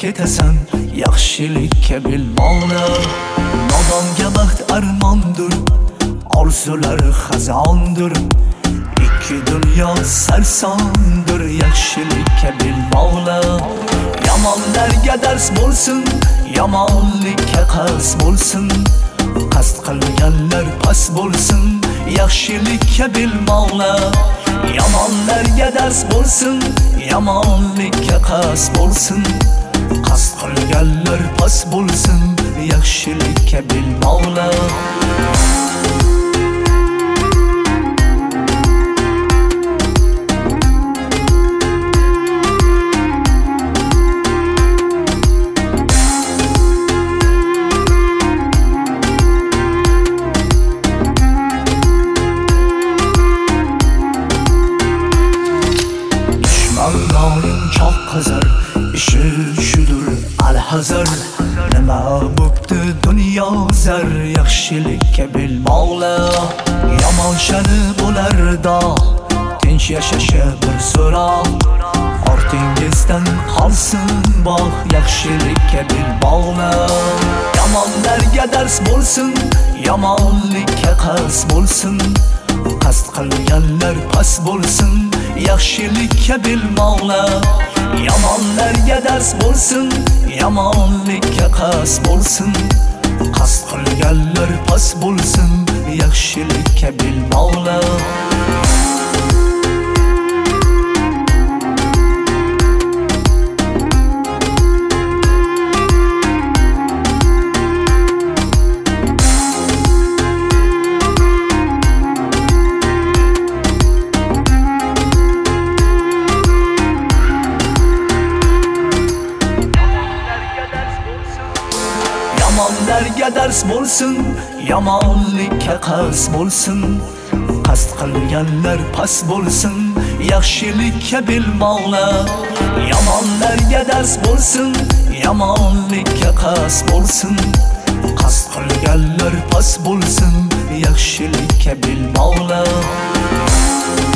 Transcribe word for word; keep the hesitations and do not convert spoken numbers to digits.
ketasan, yaxshilikka bilmoqla. Nodonga baxt armondir, orzulari xazondir. Ikki dunyo sarsondir, yaxshilikka bilmoqla. Yomonlarga dars bo'lsin, yomonlikka qasd bo'lsin. Qasd qilganlar past bo'lsin, yaxshilikka bilmoqla. Yomonlarga dars bo'lsin, yomonlikka qasd bo'lsin. Qasd qilganlar past bo'lsin, yaxshilikka bilmoqla. Allah'ın çok kızar, işi şudur alhazar. Nima bo'pti dunyo zar, yaxshilikka bilmoqla. Yomon shani bo'larda, tinch yashashi bir so'roq. Ortingizdan qolsin bog', yaxshilikka bilmoqla. Yomonlarga dars bo'lsin, yomonlikka qasd bo'lsin. Qasd qilganlar past bo'lsin, yaxshilikka bilmoqla. Yomonlarga dars bo'lsin, yomonlikka qasd bo'lsin. Qasd qilganlar past bo'lsin, yaxshilikka bilmoqla. Yomonlarga dars bo'lsin, yomonlikka qasd bo'lsin. Qasd qilganlar past bo'lsin, yaxshilikka bilmoqla. Yomonlarga dars bo'lsin, yomonlikka qasd bo'lsin. Qasd qilganlar past bo'lsin, yaxshilikka bilmoqla.